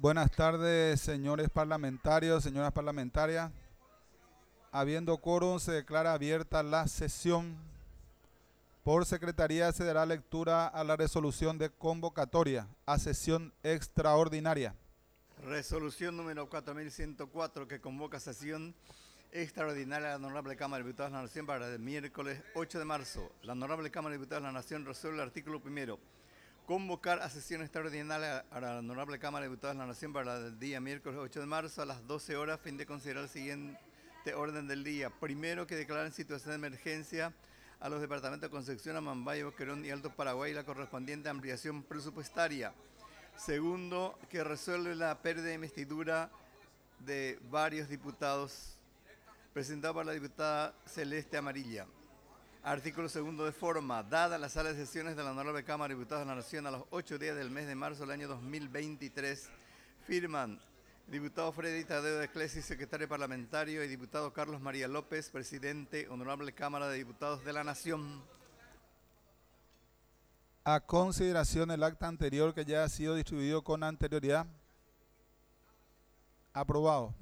Buenas tardes, señores parlamentarios, señoras parlamentarias. Habiendo quórum, se declara abierta la sesión. Por secretaría se dará lectura a la resolución de convocatoria a sesión extraordinaria. Resolución número 4104 que convoca sesión extraordinaria de la Honorable Cámara de Diputados de la Nación para el miércoles 8 de marzo. La Honorable Cámara de Diputados de la Nación resuelve el artículo primero. Convocar a sesión extraordinaria a la Honorable Cámara de Diputados de la Nación para el día miércoles 8 de marzo a las 12 horas, fin de considerar el siguiente orden del día. Primero, que declaren situación de emergencia a los departamentos de Concepción, Amambay, Boquerón y Alto Paraguay la correspondiente ampliación presupuestaria. Segundo, que resuelve la pérdida de investidura de varios diputados, presentado por la diputada Celeste Amarilla. Artículo segundo de forma. Dada la sala de sesiones de la Honorable Cámara de Diputados de la Nación a los 8 días del mes de marzo del año 2023, firman diputado Freddy Tadeo de Clesi, secretario parlamentario, y diputado Carlos María López, presidente, Honorable Cámara de Diputados de la Nación. A consideración el acta anterior que ya ha sido distribuido con anterioridad. Aprobado.